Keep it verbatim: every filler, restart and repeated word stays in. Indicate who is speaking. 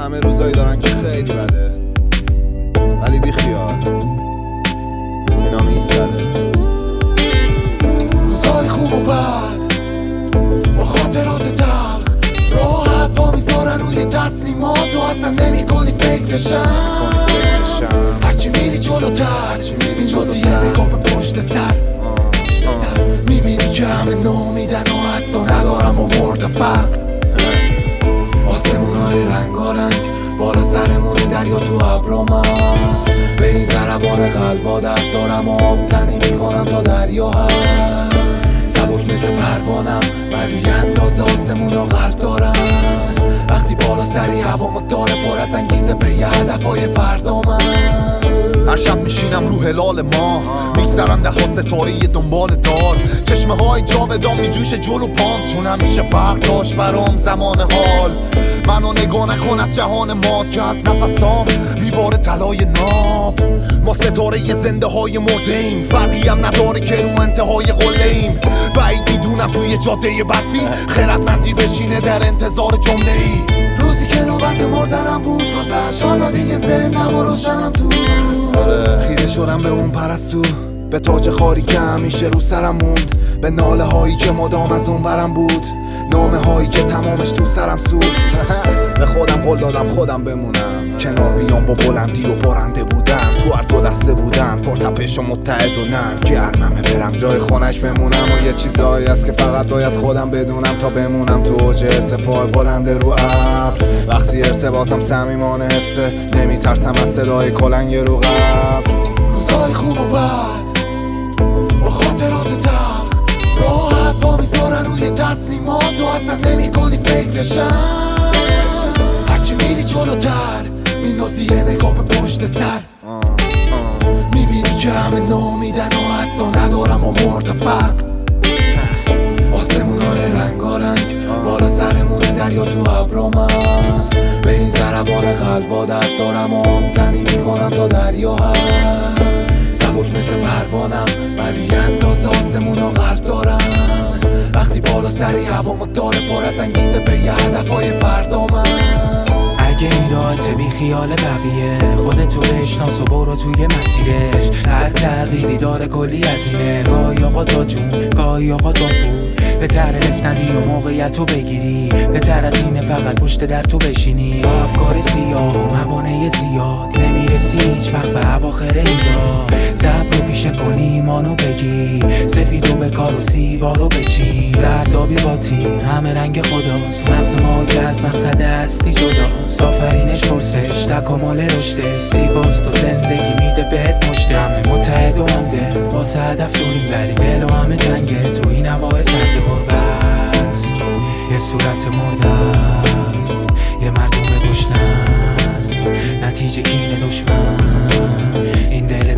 Speaker 1: همه روزایی دارن که خیلی بده، ولی بی خیال اینا میگذره.
Speaker 2: روزای خوب و بد با خاطرات تلخ راحت پا میذارن روی تصمیمات و اصلا نمی کنی فکرشم. هرچی میری جلوتر جزی یه نگاه به پشت سر میبینی که همه نامیدن و حتی ندارم و مرد فرق. آسمونای رنگارنگ بالا سرمونه، دریا تو ابرا، من به این ضربان قلب عادت دارم و آب تنی میکنم تا دریا هست. سبک مثل پروانم ولی اندازه آسمونا غرق دارم. وقتی بالا سری هوامو داره پر از انگیزه به یه هدفهای فردا، من
Speaker 3: هر شب میشینم رو هلال ماه، میگذرم ده ها ستاره دنبال دار. چشمه های جاودان میجوشه جلو پام، چون همیشه فرق داشت برام زمان حال. منو نگاه نکن از جهان ما که از نفسام میباره طلای ناب. ما ستاره ی زنده های مرده‌ایم، فرقی هم نداره که رو انتهای قله‌ایم. بعید میدونم توی جاده برفی خردمندی بشینه در انتظار جمله ای.
Speaker 2: روزی که نوبت مردنم بود گذشت، حالا دیگه ذهنم و روشنم تو.
Speaker 1: خیره شدم به اون پرستو، به تاج خاری که همیشه رو سرم موند، به ناله هایی که مدام از اون برم بود، نامه هایی که تمامش تو سرم سود. به خودم قول دادم خودم بمونم، کنار بیام با بلندی و بارنده بودن، تو هر دو دسته بودن، پرتپش و متحد و نرم. گرممه برم جای خونش بمونم و یه چیزایی هست که فقط باید خودم بدونم تا بمونم تو اوج ارتفاع بلند رو ابر. وقتی ارتباطم صمیمانه حفظه، نمیترسم از صدای کلنگ رو قبر.
Speaker 2: روزای خوب و بد با خاطرات تلخ راحت پا میذارن روی تصمیمات و اصلا نمی کنی فکرشم. هرچی میری جلوتر میندازی یه نگاه به پشت سر، میبینی که همه نامیدن و حتی ندارم و مرد فرق. آسمونای رنگارنگ بالا سرمونه، دریا تو ابرا، من به این ضربان قلب عادت دارم و آب تنی میکنم تا دریا هست. سبک مثل پروانم ولی اندازه آسمونا غرق دارم. وقتی بالا سری هوامو داره پر از انگیزه به یه هدفهای فردا، من
Speaker 4: اگه این راحت بی خیال بقیه، خودتو بشناس و برو توی مسیرش. هر تغییری داره کلی هزینه، گاهی آقا دا جون گاهی آقا دا پول. بهتر رفتنی و موقعیتو بگیری، بهتر از اینه فقط پشت در تو بشینی. با افکار سیاه و موانع زیاد نمیرسی هیچ وقت به اواخر اینا. صبر رو پیشه کنی ایمانو بگی، سفیدو به کار و سیبارو بچی. زردابی باطین همه رنگ خداست، مغز ما که از مقصد هستی جداست. آفرینش پرسش تکامل رشدش، زیباست و زندگی میده بهت مشته. همه متحد و همدل واسه هدف دوریم، ولی دل و همه تنگه تو این هوای سرد غربت. یه صورت مرده است، یه مردم گشنه است، نتیجه کینه دشمن. این دل